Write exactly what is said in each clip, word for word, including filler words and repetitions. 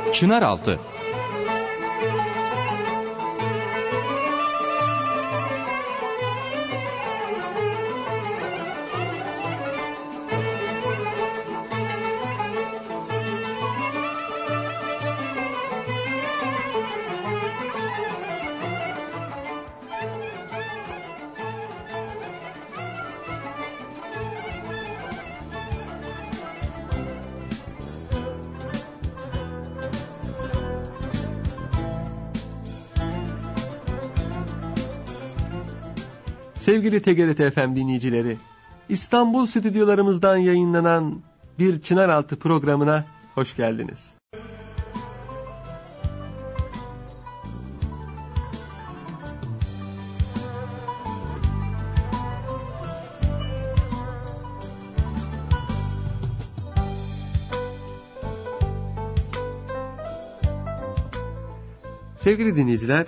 Çınaraltı. Sevgili T G R T F M dinleyicileri, İstanbul stüdyolarımızdan yayınlanan bir Çınaraltı programına hoş geldiniz. Sevgili dinleyiciler,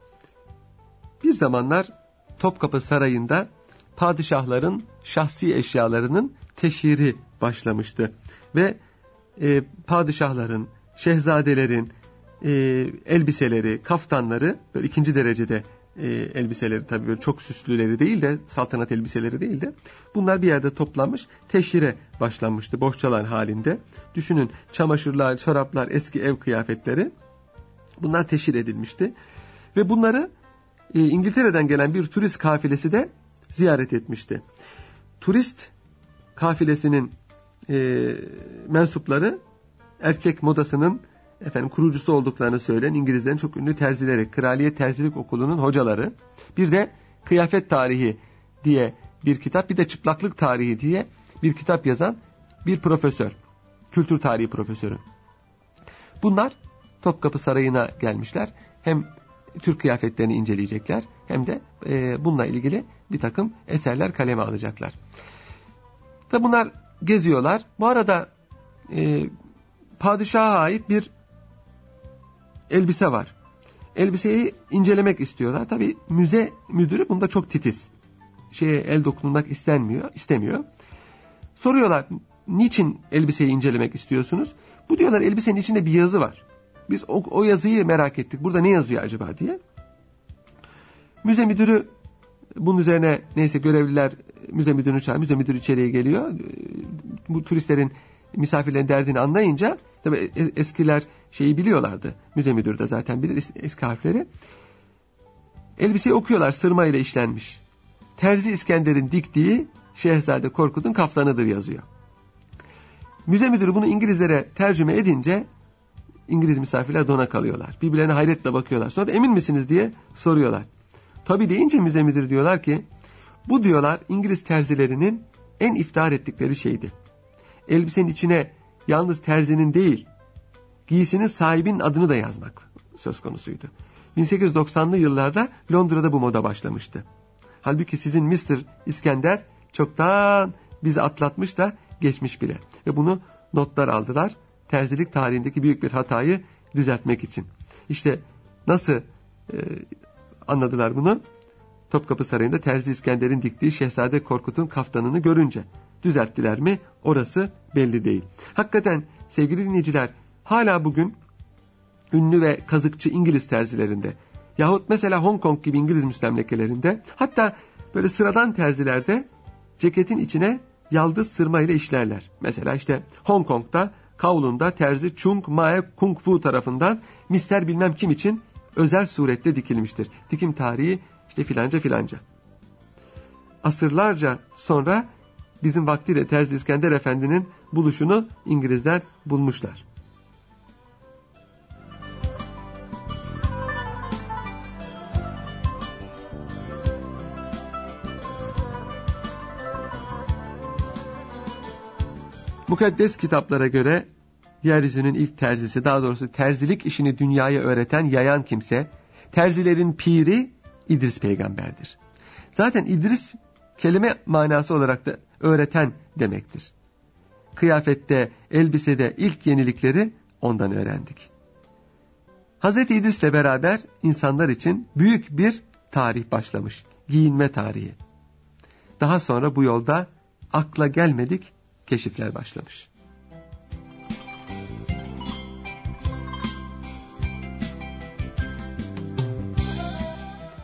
bir zamanlar Topkapı Sarayı'nda padişahların şahsi eşyalarının teşhiri başlamıştı. Ve e, padişahların, şehzadelerin e, elbiseleri, kaftanları, böyle ikinci derecede e, elbiseleri, tabii böyle çok süslüleri değil de, saltanat elbiseleri değil de, bunlar bir yerde toplanmış, teşhire başlanmıştı bohçalar halinde. Düşünün, çamaşırlar, çoraplar, eski ev kıyafetleri, bunlar teşhir edilmişti. Ve bunları İngiltere'den gelen bir turist kafilesi de ziyaret etmişti. Turist kafilesinin e, mensupları erkek modasının efendim kurucusu olduklarını söyleyen İngilizlerin çok ünlü terzileri, Kraliyet Terzilik Okulu'nun hocaları, bir de Kıyafet Tarihi diye bir kitap, bir de Çıplaklık Tarihi diye bir kitap yazan bir profesör, kültür tarihi profesörü. Bunlar Topkapı Sarayı'na gelmişler. Hem Türk kıyafetlerini inceleyecekler, hem de e, bununla ilgili bir takım eserler kaleme alacaklar. Tabi bunlar geziyorlar. Bu arada e, padişaha ait bir elbise var. Elbiseyi incelemek istiyorlar. Tabi müze müdürü bunda çok titiz. Şeye el dokunmak istenmiyor, istemiyor. Soruyorlar, niçin elbiseyi incelemek istiyorsunuz? Bu diyorlar, elbisenin içinde bir yazı var. Biz o, o yazıyı merak ettik. Burada ne yazıyor acaba diye. Müze müdürü bunun üzerine, neyse, görevliler müze müdürünü çağırıyor. Müze müdürü içeriye geliyor. Bu turistlerin, misafirlerin derdini anlayınca, tabii eskiler şeyi biliyorlardı. Müze müdürü de zaten bilir eski harfleri. Elbiseyi okuyorlar, sırma ile işlenmiş. Terzi İskender'in diktiği Şehzade Korkut'un kaftanıdır yazıyor. Müze müdürü bunu İngilizlere tercüme edince İngiliz misafirler dona kalıyorlar. Birbirlerine hayretle bakıyorlar. Sonra da emin misiniz diye soruyorlar. Tabii deyince müze müdürü diyorlar ki, bu diyorlar İngiliz terzilerinin en iftihar ettikleri şeydi. Elbisenin içine yalnız terzinin değil, giysinin sahibinin adını da yazmak söz konusuydu. bin sekiz yüz doksanlı yıllarda Londra'da bu moda başlamıştı. Halbuki sizin mister İskender çoktan bizi atlatmış da geçmiş bile. Ve bunu notlar aldılar. Terzilik tarihindeki büyük bir hatayı düzeltmek için. İşte nasıl e, anladılar bunu? Topkapı Sarayı'nda Terzi İskender'in diktiği Şehzade Korkut'un kaftanını görünce. Düzelttiler mi? Orası belli değil. Hakikaten sevgili dinleyiciler, hala bugün ünlü ve kazıkçı İngiliz terzilerinde, yahut mesela Hong Kong gibi İngiliz müstemlekelerinde, hatta böyle sıradan terzilerde ceketin içine yaldız sırma ile işlerler. Mesela işte Hong Kong'da Kowloon'da terzi Chung Mae Kung Fu tarafından mister bilmem kim için özel surette dikilmiştir. Dikim tarihi işte filanca filanca. Asırlarca sonra bizim vaktiyle Terzi İskender Efendi'nin buluşunu İngilizler bulmuşlar. Mukaddes kitaplara göre yeryüzünün ilk terzisi, daha doğrusu terzilik işini dünyaya öğreten, yayan kimse, terzilerin piri İdris peygamberdir. Zaten İdris kelime manası olarak da öğreten demektir. Kıyafette, elbisede ilk yenilikleri ondan öğrendik. Hazreti İdris'le beraber insanlar için büyük bir tarih başlamış. Giyinme tarihi. Daha sonra bu yolda akla gelmedik keşifler başlamış.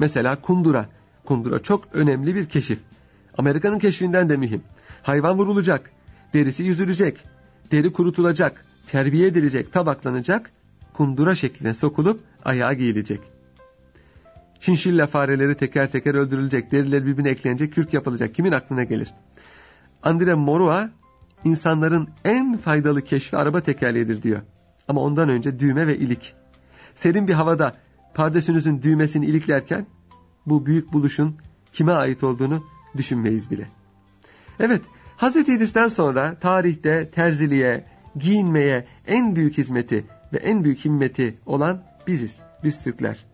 Mesela kundura. Kundura çok önemli bir keşif. Amerika'nın keşfinden de mühim. Hayvan vurulacak, derisi yüzülecek, deri kurutulacak, terbiye edilecek, tabaklanacak, kundura şekline sokulup ayağa giyilecek. Şinşilla fareleri teker teker öldürülecek, deriler birbirine eklenecek, kürk yapılacak. Kimin aklına gelir? Andre Morua, insanların en faydalı keşfi araba tekerleğidir diyor. Ama ondan önce düğme ve ilik. Serin bir havada pardesünüzün düğmesini iliklerken bu büyük buluşun kime ait olduğunu düşünmeyiz bile. Evet, Hazreti İdris'ten sonra tarihte terziliğe, giyinmeye en büyük hizmeti ve en büyük himmeti olan biziz, biz Türkler.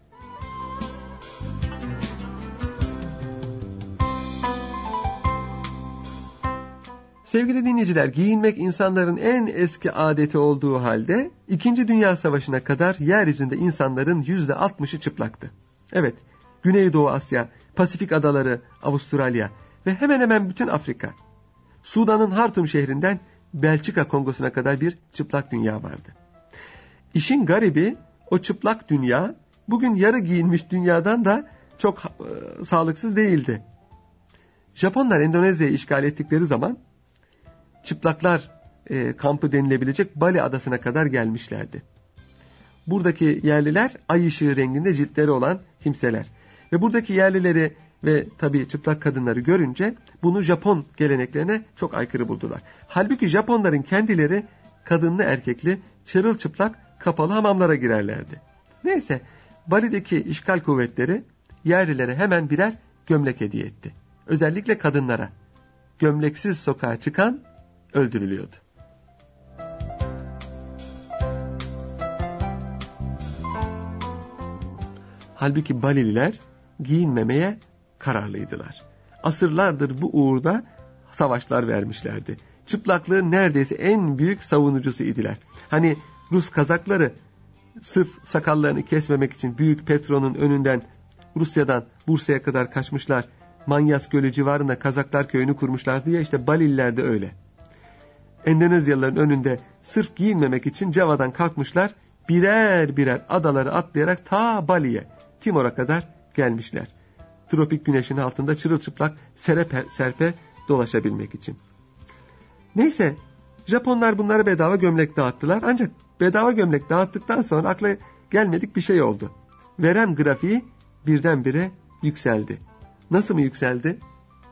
Sevgili dinleyiciler, giyinmek insanların en eski adeti olduğu halde İkinci Dünya Savaşı'na kadar yeryüzünde insanların yüzde altmışı çıplaktı. Evet, Güneydoğu Asya, Pasifik adaları, Avustralya ve hemen hemen bütün Afrika. Sudan'ın Hartum şehrinden Belçika Kongosu'na kadar bir çıplak dünya vardı. İşin garibi, o çıplak dünya bugün yarı giyinmiş dünyadan da çok e, sağlıksız değildi. Japonlar Endonezya'yı işgal ettikleri zaman çıplaklar e, kampı denilebilecek Bali adasına kadar gelmişlerdi. Buradaki yerliler ay ışığı renginde ciltleri olan kimseler. Ve buradaki yerlileri ve tabii çıplak kadınları görünce bunu Japon geleneklerine çok aykırı buldular. Halbuki Japonların kendileri kadınlı erkekli çırılçıplak kapalı hamamlara girerlerdi. Neyse, Bali'deki işgal kuvvetleri yerlilere hemen birer gömlek hediye etti. Özellikle kadınlara. Gömleksiz sokağa çıkan öldürülüyordu. Halbuki Balililer giyinmemeye kararlıydılar. Asırlardır bu uğurda savaşlar vermişlerdi. Çıplaklığın neredeyse en büyük savunucusu idiler. Hani Rus Kazakları sırf sakallarını kesmemek için Büyük Petro'nun önünden Rusya'dan Bursa'ya kadar kaçmışlar. Manyas Gölü civarında Kazaklar köyünü kurmuşlardı ya, işte Balililer de öyle. Endonezyalıların önünde sırf giyinmemek için Java'dan kalkmışlar, birer birer adaları atlayarak ta Bali'ye, Timor'a kadar gelmişler. Tropik güneşin altında çırılçıplak serpe, serpe dolaşabilmek için. Neyse, Japonlar bunlara bedava gömlek dağıttılar. Ancak bedava gömlek dağıttıktan sonra akla gelmedik bir şey oldu. Verem grafiği birdenbire yükseldi. Nasıl mı yükseldi?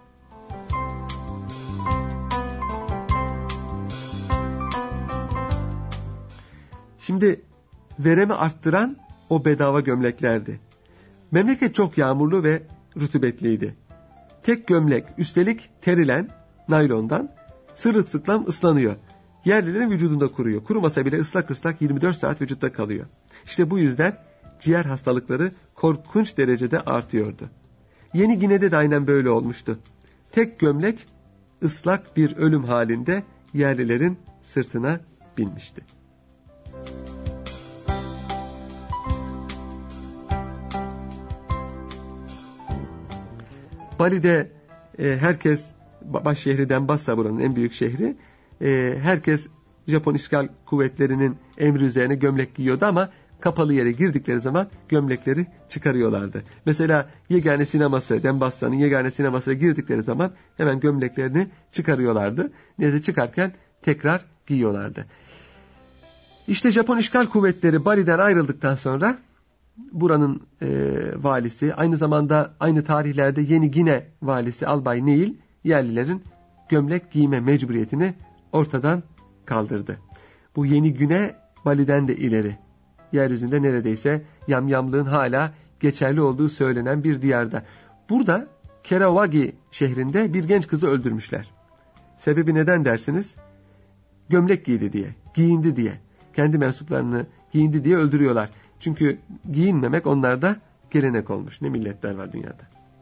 Şimdi veremi arttıran o bedava gömleklerdi. Memleket çok yağmurlu ve rutubetliydi. Tek gömlek, üstelik terilen, naylondan, sırılsıklam ıslanıyor. Yerlilerin vücudunda kuruyor. Kurumasa bile ıslak ıslak yirmi dört saat vücutta kalıyor. İşte bu yüzden ciğer hastalıkları korkunç derecede artıyordu. Yeni Gine'de de aynen böyle olmuştu. Tek gömlek ıslak bir ölüm halinde yerlilerin sırtına binmişti. Bali'de e, herkes, baş şehri Denpasar buranın en büyük şehri, e, herkes Japon işgal kuvvetlerinin emri üzerine gömlek giyiyordu ama kapalı yere girdikleri zaman gömlekleri çıkarıyorlardı. Mesela Yegane sineması, Denpasar'ın Yegane sinemasına girdikleri zaman hemen gömleklerini çıkarıyorlardı. Neyse, çıkarken tekrar giyiyorlardı. İşte Japon işgal kuvvetleri Bali'den ayrıldıktan sonra buranın e, valisi, aynı zamanda aynı tarihlerde Yeni Gine valisi Albay Neil, yerlilerin gömlek giyme mecburiyetini ortadan kaldırdı. Bu Yeni Gine Bali'den de ileri. Yeryüzünde neredeyse yamyamlığın hala geçerli olduğu söylenen bir diyarda. Burada Kerawagi şehrinde bir genç kızı öldürmüşler. Sebebi neden dersiniz? Gömlek giydi diye, giyindi diye. Kendi mensuplarını giyindi diye öldürüyorlar. Çünkü giyinmemek onlarda gelenek olmuş. Ne milletler var dünyada.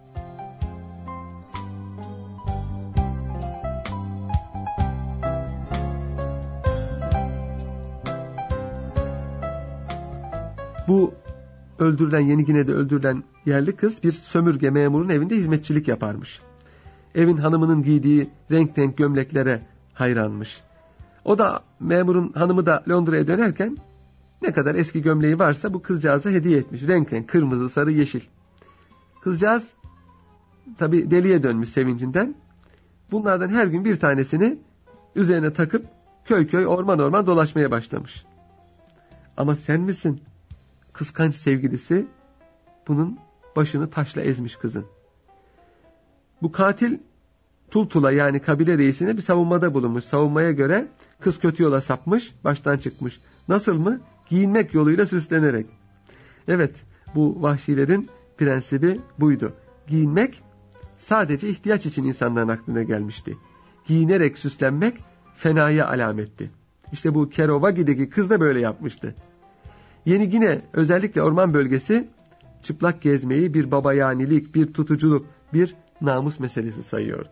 Bu öldürülen, Yeni Gine'de öldürülen yerli kız bir sömürge memurun evinde hizmetçilik yaparmış. Evin hanımının giydiği renk renk gömleklere hayranmış. O da, memurun hanımı da Londra'ya dönerken ne kadar eski gömleği varsa bu kızcağıza hediye etmiş. Renk renk, kırmızı, sarı, yeşil. Kızcağız tabii deliye dönmüş sevincinden. Bunlardan her gün bir tanesini üzerine takıp köy köy orman orman dolaşmaya başlamış. Ama sen misin? Kıskanç sevgilisi bunun başını taşla ezmiş kızın. Bu katil Tultula yani kabile reisine bir savunmada bulunmuş. Savunmaya göre kız kötü yola sapmış, baştan çıkmış. Nasıl mı? Giyinmek yoluyla süslenerek. Evet, bu vahşilerin prensibi buydu. Giyinmek sadece ihtiyaç için insanların aklına gelmişti. Giyinerek süslenmek fenaya alametti. İşte bu Kerovagi'deki kız da böyle yapmıştı. Yeni Gine özellikle orman bölgesi çıplak gezmeyi bir babayanilik, bir tutuculuk, bir namus meselesi sayıyordu.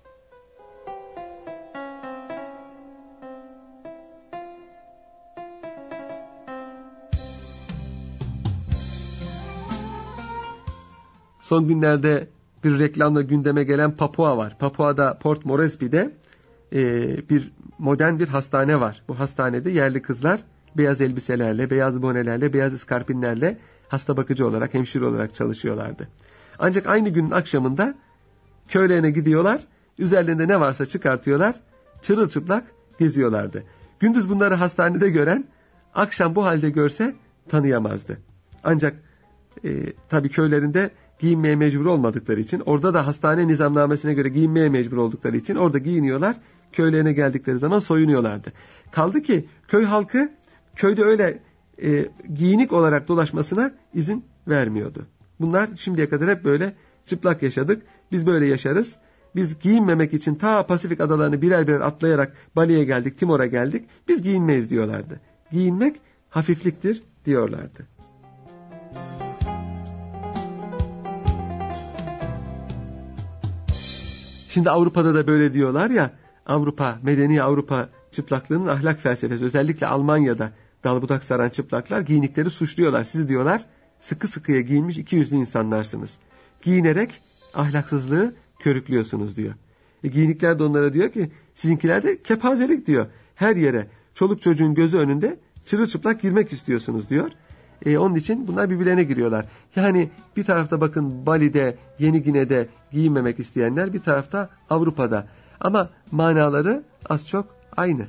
Son günlerde bir reklamla gündeme gelen Papua var. Papua'da Port Moresby'de e, bir modern bir hastane var. Bu hastanede yerli kızlar beyaz elbiselerle, beyaz bonelerle, beyaz iskarpinlerle hasta bakıcı olarak, hemşire olarak çalışıyorlardı. Ancak aynı günün akşamında köylerine gidiyorlar, üzerlerinde ne varsa çıkartıyorlar, çırılçıplak geziyorlardı. Gündüz bunları hastanede gören, akşam bu halde görse tanıyamazdı. Ancak e, tabii köylerinde giyinmeye mecbur olmadıkları için, orada da hastane nizamnamesine göre giyinmeye mecbur oldukları için orada giyiniyorlar, köylerine geldikleri zaman soyunuyorlardı. Kaldı ki köy halkı köyde öyle e, giyinik olarak dolaşmasına izin vermiyordu. Bunlar şimdiye kadar hep böyle çıplak yaşadık, biz böyle yaşarız, biz giyinmemek için ta Pasifik adalarını birer birer atlayarak Bali'ye geldik, Timor'a geldik, biz giyinmeyiz diyorlardı. Giyinmek hafifliktir diyorlardı. Şimdi Avrupa'da da böyle diyorlar ya, Avrupa, medeni Avrupa çıplaklığının ahlak felsefesi, özellikle Almanya'da dalbudak saran çıplaklar giyinikleri suçluyorlar. Siz diyorlar sıkı sıkıya giyinmiş iki yüzlü insanlarsınız. Giyinerek ahlaksızlığı körüklüyorsunuz diyor. E, giyinikler de onlara diyor ki sizinkiler de kepazelik diyor. Her yere çoluk çocuğun gözü önünde çırılçıplak girmek istiyorsunuz diyor. E, onun için bunlar birbirlerine giriyorlar. Yani bir tarafta bakın Bali'de, Yeni Gine'de giyinmemek isteyenler, bir tarafta Avrupa'da. Ama manaları az çok aynı.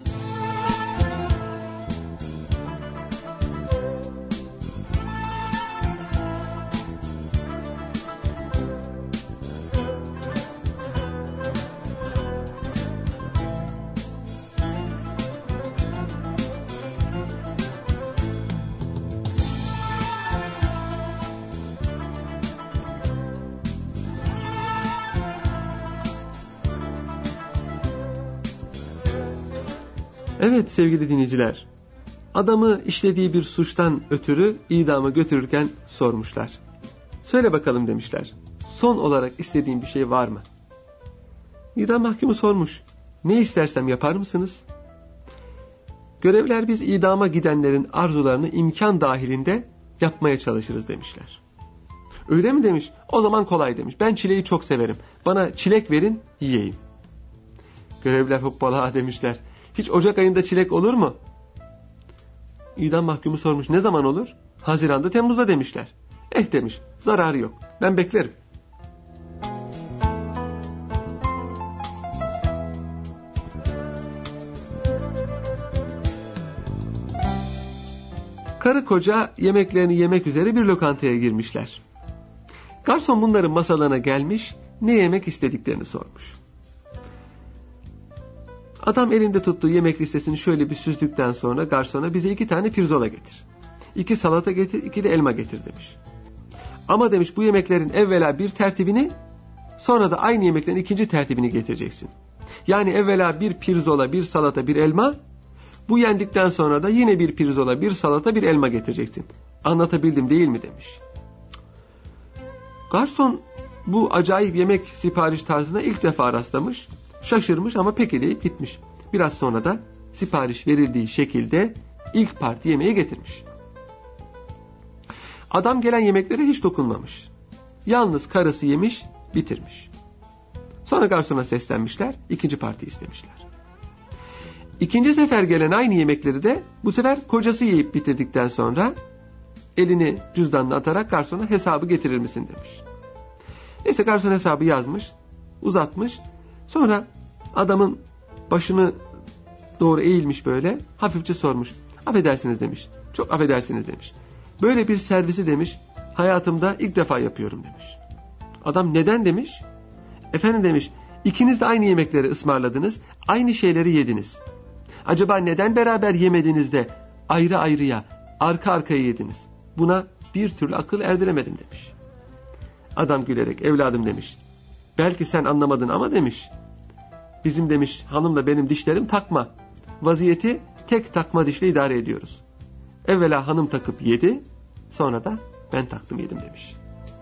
Evet sevgili dinleyiciler, adamı işlediği bir suçtan ötürü idama götürürken sormuşlar. Söyle bakalım demişler, son olarak istediğin bir şey var mı? İdam mahkumu sormuş, ne istersem yapar mısınız? Görevler biz idama gidenlerin arzularını imkan dahilinde yapmaya çalışırız demişler. Öyle mi demiş, o zaman kolay demiş, ben çileği çok severim, bana çilek verin yiyeyim. Görevliler hoppala demişler, hiç Ocak ayında çilek olur mu? İdam mahkumu sormuş, ne zaman olur? Haziran'da, Temmuz'da demişler. Eh demiş, zararı yok, ben beklerim. Karı koca yemeklerini yemek üzere bir lokantaya girmişler. Garson bunların masalarına gelmiş, ne yemek istediklerini sormuş. Adam elinde tuttuğu yemek listesini şöyle bir süzdükten sonra garsona bize iki tane pirzola getir, iki salata getir, iki de elma getir demiş. Ama demiş bu yemeklerin evvela bir tertibini, sonra da aynı yemeklerin ikinci tertibini getireceksin. Yani evvela bir pirzola, bir salata, bir elma, bu yendikten sonra da yine bir pirzola, bir salata, bir elma getireceksin. Anlatabildim değil mi demiş. Garson bu acayip yemek sipariş tarzına ilk defa rastlamış. Şaşırmış ama peki deyip gitmiş. Biraz sonra da sipariş verildiği şekilde ilk parti yemeği getirmiş. Adam gelen yemeklere hiç dokunmamış. Yalnız karısı yemiş, bitirmiş. Sonra garsona seslenmişler, ikinci parti istemişler. İkinci sefer gelen aynı yemekleri de bu sefer kocası yiyip bitirdikten sonra elini cüzdanına atarak garsona hesabı getirir misin demiş. Neyse garson hesabı yazmış, uzatmış. Sonra adamın başını doğru eğilmiş böyle, hafifçe sormuş. Affedersiniz demiş. Çok affedersiniz demiş. Böyle bir servisi demiş, hayatımda ilk defa yapıyorum demiş. Adam neden demiş? Efendim demiş, ikiniz de aynı yemekleri ısmarladınız, aynı şeyleri yediniz. Acaba neden beraber yemediniz de ayrı ayrıya, arka arkaya yediniz? Buna bir türlü akıl erdiremedim demiş. Adam gülerek, evladım demiş, belki sen anlamadın ama demiş, bizim demiş hanımla benim dişlerim takma. Vaziyeti tek takma dişle idare ediyoruz. Evvela hanım takıp yedi, sonra da ben taktım yedim demiş.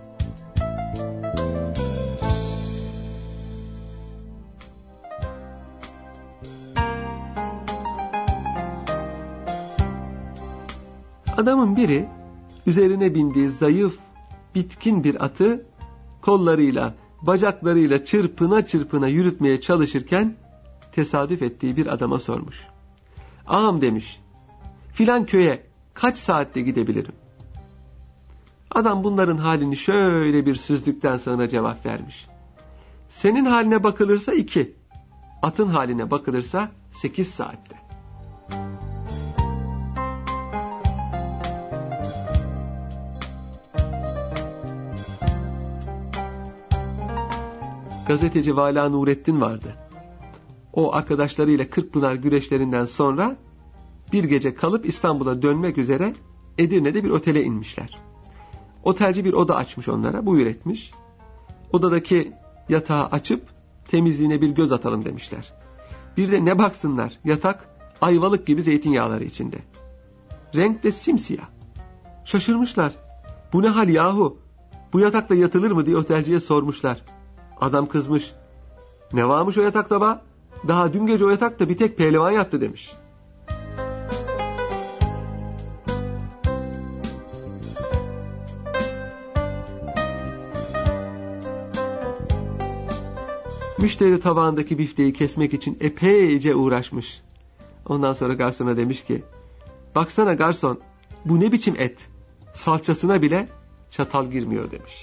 Adamın biri üzerine bindiği zayıf, bitkin bir atı kollarıyla, bacaklarıyla çırpına çırpına yürütmeye çalışırken tesadüf ettiği bir adama sormuş. Ağam demiş, filan köye kaç saatte gidebilirim? Adam bunların halini şöyle bir süzdükten sonra cevap vermiş. Senin haline bakılırsa iki, atın haline bakılırsa sekiz saatte. Gazeteci Vala Nurettin vardı. O arkadaşlarıyla Kırkpınar güreşlerinden sonra bir gece kalıp İstanbul'a dönmek üzere Edirne'de bir otele inmişler. Otelci bir oda açmış onlara, buyur etmiş. Odadaki yatağı açıp temizliğine bir göz atalım demişler. Bir de ne baksınlar, yatak ayvalık gibi zeytinyağları içinde. Renk de simsiyah. Şaşırmışlar. Bu ne hal yahu? Bu yatakta yatılır mı diye otelciye sormuşlar. Adam kızmış. Ne varmış o yatakta ba? Daha dün gece o yatakta bir tek pehlivan yattı demiş. Müşteri tabağındaki bifteyi kesmek için epeyce uğraşmış. Ondan sonra garsona demiş ki, baksana garson, bu ne biçim et? Salçasına bile çatal girmiyor demiş.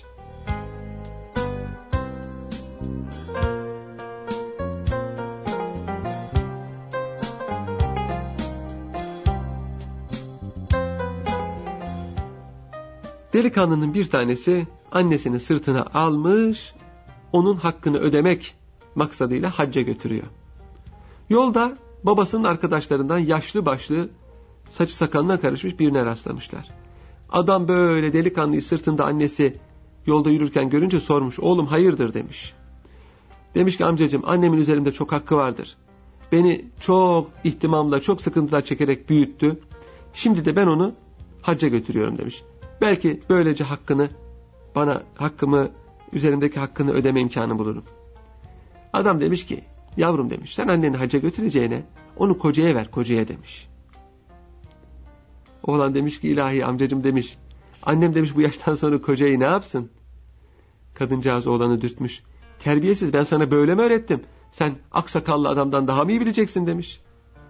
Delikanlının bir tanesi annesini sırtına almış, onun hakkını ödemek maksadıyla hacca götürüyor. Yolda babasının arkadaşlarından yaşlı başlı, saçı sakalına karışmış birine rastlamışlar. Adam böyle delikanlıyı sırtında annesi yolda yürürken görünce sormuş, oğlum hayırdır demiş. Demiş ki amcacığım, annemin üzerimde çok hakkı vardır. Beni çok ihtimamla, çok sıkıntılar çekerek büyüttü. Şimdi de ben onu hacca götürüyorum demiş. Belki böylece hakkını, bana hakkımı, üzerimdeki hakkını ödeme imkanı bulurum. Adam demiş ki, yavrum demiş, sen anneni hacca götüreceğine onu kocaya ver, kocaya demiş. Oğlan demiş ki, ilahi amcacığım demiş, annem demiş bu yaştan sonra kocayı ne yapsın? Kadıncağız oğlanı dürtmüş. Terbiyesiz, ben sana böyle mi öğrettim? Sen aksakallı adamdan daha mı iyi bileceksin demiş.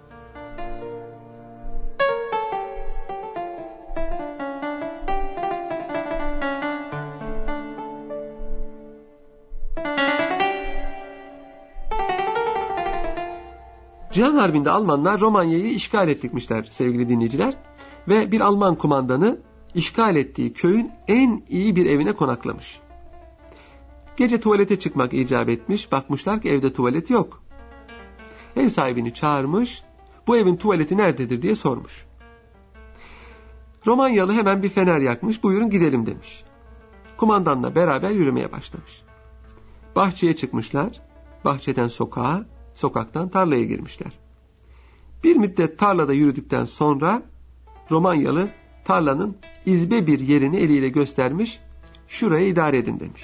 Cihan Harbi'nde Almanlar Romanya'yı işgal etmişler sevgili dinleyiciler. Ve bir Alman kumandanı işgal ettiği köyün en iyi bir evine konaklamış. Gece tuvalete çıkmak icap etmiş. Bakmışlar ki evde tuvalet yok. Ev sahibini çağırmış. Bu evin tuvaleti nerededir diye sormuş. Romanyalı hemen bir fener yakmış. Buyurun gidelim demiş. Kumandanla beraber yürümeye başlamış. Bahçeye çıkmışlar. Bahçeden sokağa, sokaktan tarlaya girmişler. Bir müddet tarlada yürüdükten sonra Romanyalı tarlanın izbe bir yerini eliyle göstermiş. Şurayı idare edin demiş.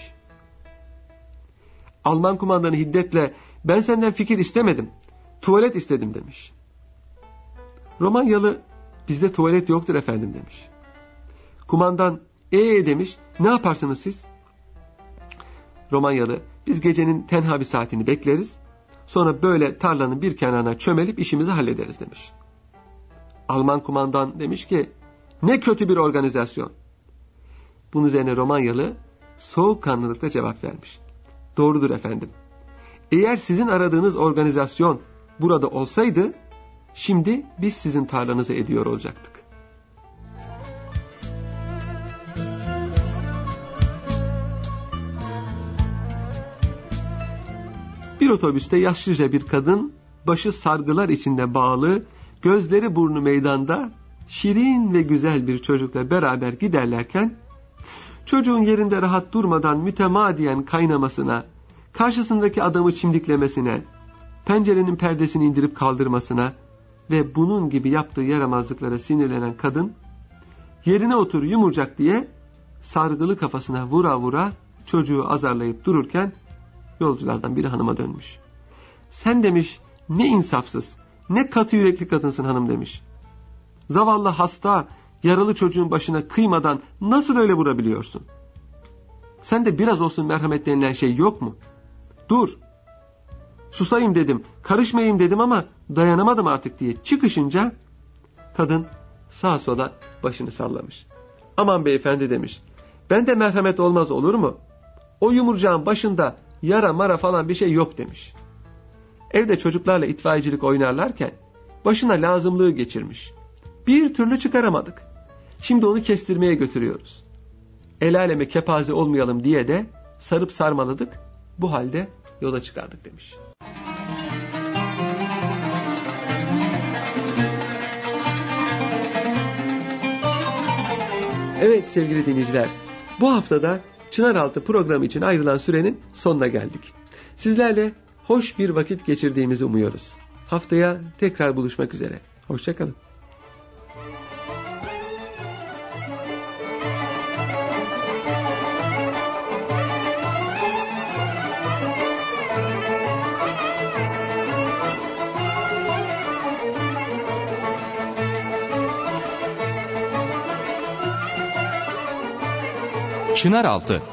Alman kumandanı hiddetle, ben senden fikir istemedim, tuvalet istedim demiş. Romanyalı, bizde tuvalet yoktur efendim demiş. Kumandan, ee demiş, ne yaparsınız siz? Romanyalı, biz gecenin tenha bir saatini bekleriz, sonra böyle tarlanın bir kenarına çömelip işimizi hallederiz demiş. Alman kumandan demiş ki, ne kötü bir organizasyon. Bunun üzerine Romanyalı, soğukkanlılıkla cevap vermiş. Doğrudur efendim. Eğer sizin aradığınız organizasyon burada olsaydı, şimdi biz sizin tarlanızı ediyor olacaktık. Bir otobüste yaşlıca bir kadın, başı sargılar içinde bağlı, gözleri burnu meydanda, şirin ve güzel bir çocukla beraber giderlerken, çocuğun yerinde rahat durmadan mütemadiyen kaynamasına, karşısındaki adamı çimdiklemesine, pencerenin perdesini indirip kaldırmasına ve bunun gibi yaptığı yaramazlıklara sinirlenen kadın, yerine otur yumurcak diye sargılı kafasına vura vura çocuğu azarlayıp dururken, yolculardan biri hanıma dönmüş. Sen demiş, ne insafsız, ne katı yürekli kadınsın hanım demiş. Zavallı hasta, yaralı çocuğun başına kıymadan nasıl öyle vurabiliyorsun? Sende biraz olsun merhamet denilen şey yok mu? Dur. Susayım dedim, karışmayayım dedim ama dayanamadım artık diye çıkışınca kadın sağa sola başını sallamış. Aman beyefendi demiş. Bende merhamet olmaz olur mu? O yumurcağın başında yara mara falan bir şey yok demiş. Evde çocuklarla itfaiyecilik oynarlarken başına lazımlığı geçirmiş. Bir türlü çıkaramadık. Şimdi onu kestirmeye götürüyoruz. El aleme kepaze olmayalım diye de sarıp sarmaladık. Bu halde yola çıkardık demiş. Evet sevgili dinleyiciler, bu haftada Çınaraltı programı için ayrılan sürenin sonuna geldik. Sizlerle hoş bir vakit geçirdiğimizi umuyoruz. Haftaya tekrar buluşmak üzere. Hoşça kalın. Çınaraltı